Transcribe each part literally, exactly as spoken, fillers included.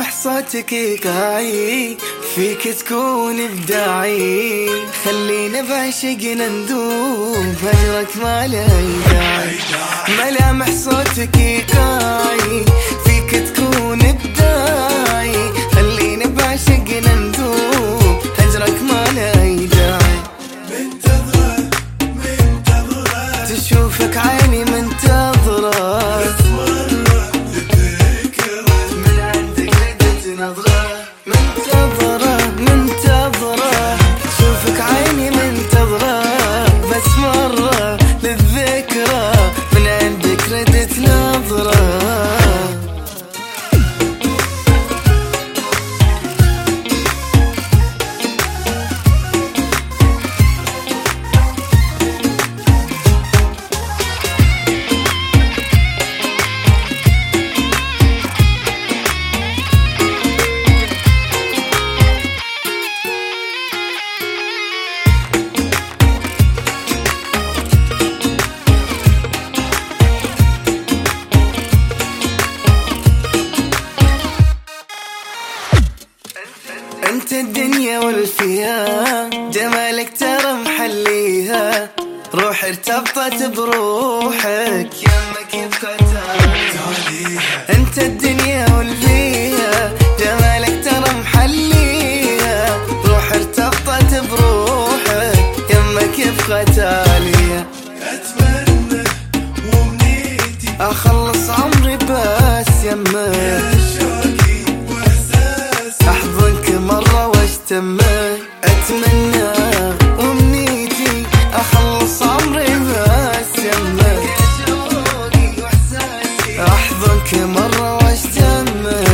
ملامح صوتك يقاي، فيك تكون ابداعي، خلينا بعشقنا ندوب، هجرك ما له داعي. ملامح صوتك يقاي، فيك تكون ابداعي، خلينا بعشقنا ندوب، هجرك ما له داعي. منتظرة منتظرة تشوفك عيني منتظرة، منتظرة منتظرة، تشوفك عيني منتظرة، بس مرة للذكرى من عندك ردت نظرة. انت الدنيا والفيها، جمالك ترى محليها، روح ارتبطت بروحك، يمك يبقى تاليها. انت الدنيا والفيها، جمالك ترى محليها، روح ارتبطت بروحك، يمك يبقى تاليها. أتمنى وأمنيتي اخلص عمري بس يمك، أحضنك مرة واشتمك. أتمنى وأمنيتي أخلص عمري بس يمك، أحضنك مرة واشتمك.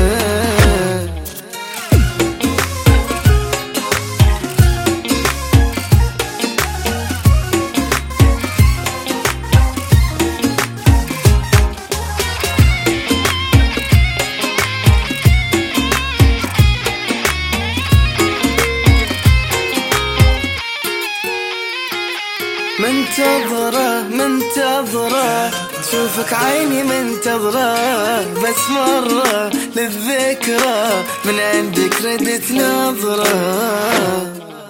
منتظرة منتظرة، تشوفك عيني منتظرة، بس مرة للذكرى من عندك ردت نظرة.